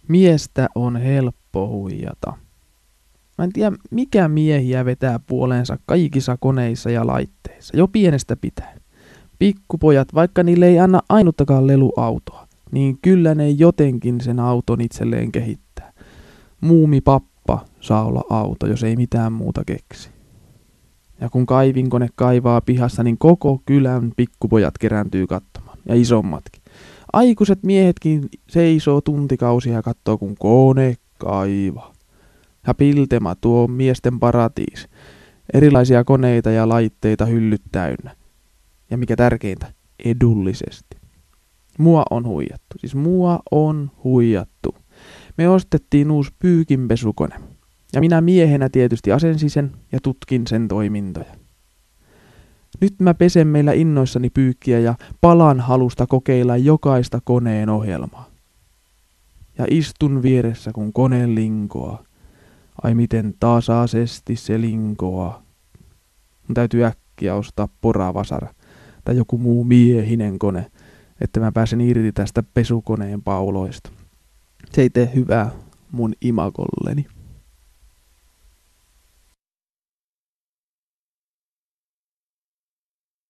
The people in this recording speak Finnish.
Miestä on helppo huijata. Mä en tiedä, mikä miehiä vetää puoleensa kaikissa koneissa ja laitteissa, jo pienestä pitäen. Pikkupojat, vaikka niille ei anna ainuttakaan leluautoa, niin kyllä ne jotenkin sen auton itselleen kehittää. Muumipappa saa olla auto, jos ei mitään muuta keksi. Ja kun kaivinkone kaivaa pihassa, niin koko kylän pikkupojat kerääntyy katsomaan, ja isommatkin. Aikuiset miehetkin seisoo tuntikausia ja katsoo, kun kone kaivaa. Ja Piltema tuo miesten paratiisi. Erilaisia koneita ja laitteita hyllyt täynnä. Ja mikä tärkeintä, edullisesti. Mua on huijattu. Siis mua on huijattu. Me ostettiin uusi pyykinpesukone. Ja minä miehenä tietysti asensin sen ja tutkin sen toimintoja. Nyt mä pesen meillä innoissani pyykkiä ja palan halusta kokeilla jokaista koneen ohjelmaa. Ja istun vieressä, kun kone linkoaa. Ai miten tasaisesti se linkoaa. Mun täytyy äkkiä ostaa poravasara tai joku muu miehinen kone, että mä pääsen irti tästä pesukoneen pauloista. Se ei tee hyvää mun imagolleni.